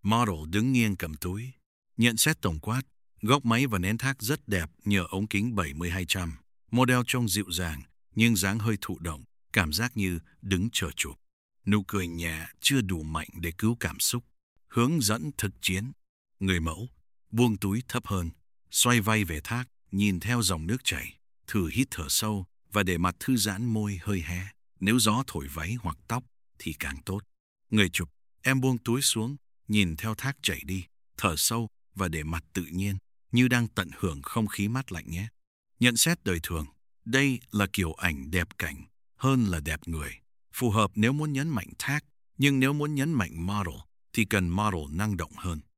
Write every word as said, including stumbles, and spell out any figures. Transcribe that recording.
Model đứng nghiêng cầm túi. Nhận xét tổng quát, góc máy và nén thác rất đẹp nhờ ống kính bảy mươi hai trăm. Model trông dịu dàng, nhưng dáng hơi thụ động, cảm giác như đứng chờ chụp. Nụ cười nhẹ chưa đủ mạnh để cứu cảm xúc. Hướng dẫn thực chiến. Người mẫu, buông túi thấp hơn, xoay vai về thác, nhìn theo dòng nước chảy, thử hít thở sâu và để mặt thư giãn, môi hơi hé. Nếu gió thổi váy hoặc tóc thì càng tốt. Người chụp, em buông túi xuống, nhìn theo thác chảy đi, thở sâu và để mặt tự nhiên, như đang tận hưởng không khí mát lạnh nhé. Nhận xét đời thường, đây là kiểu ảnh đẹp cảnh hơn là đẹp người. Phù hợp nếu muốn nhấn mạnh thác, nhưng nếu muốn nhấn mạnh model thì cần model năng động hơn.